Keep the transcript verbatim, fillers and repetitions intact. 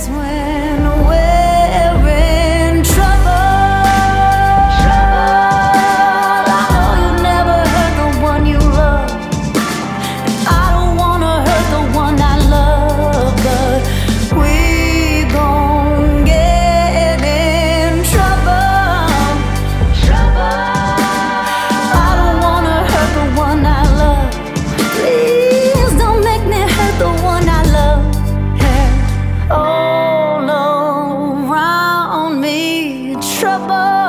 when we're in trouble. Trouble. I know you never hurt the one you love, and I don't wanna hurt the one I love, but we gon' get in trouble. Trouble. I don't wanna hurt the one I love. Please don't make me hurt the one I love. Yeah. All around me, trouble.